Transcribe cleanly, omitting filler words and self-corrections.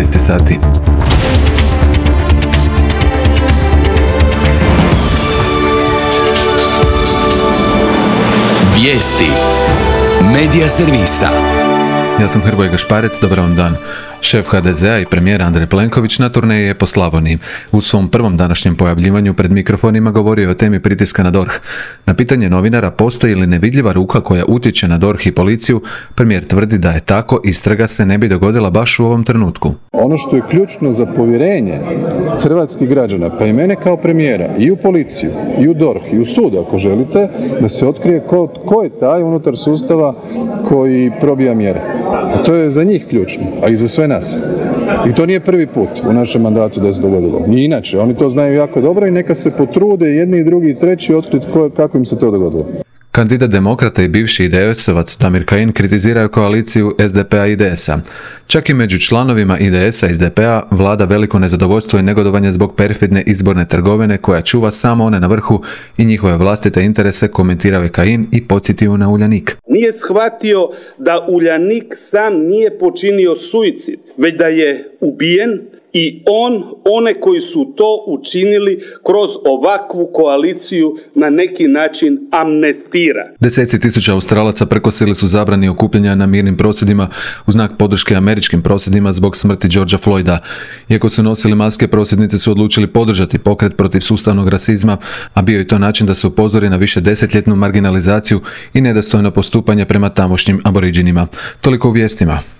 13 sati. Vijesti Medija servisa. Ja sam Hrvoje Gašparec, dobar vam dan. Šef HDZ-a i premijer Andrej Plenković na turneji je po Slavoniji. U svom prvom današnjem pojavljivanju pred mikrofonima govorio je o temi pritiska na DORH. Na pitanje novinara postoji li nevidljiva ruka koja utječe na DORH i policiju, premijer tvrdi da je tako, istraga se ne bi dogodila baš u ovom trenutku. Ono što je ključno za povjerenje hrvatskih građana, pa i mene kao premijera, i u policiju, i u DORH, i u sud ako želite, da se otkrije ko je taj unutar sustava koji probija mjere. A to je za njih ključno, a i za sve nas. I to nije prvi put u našem mandatu da se dogodilo. Ni inače, oni to znaju jako dobro i neka se potrude jedni i drugi i treći otkriti kako im se to dogodilo. Kandidat Demokrata i bivši IDS-ovac Damir Kajin kritiziraju koaliciju SDP-a i IDS-a. Čak i među članovima IDS-a i SDP-a vlada veliko nezadovoljstvo i negodovanje zbog perfidne izborne trgovine koja čuva samo one na vrhu i njihove vlastite interese, komentirao je Kajin i podsjetio na Uljanik. Nije shvatio da Uljanik sam nije počinio suicid, već da je ubijen i one koji su to učinili kroz ovakvu koaliciju na neki način amnestira. Deseci tisuća Australaca prekosili su zabrani okupljanja na mirnim prosvjedima u znak podrške američkim prosvjedima zbog smrti Georgea Floyda. Iako su nosili maske, prosvjednici su odlučili podržati pokret protiv sustavnog rasizma, a bio je to način da se upozori na više desetljetnu marginalizaciju i nedostojno postupanje prema tamošnjim aboriđinima. Toliko u vijestima.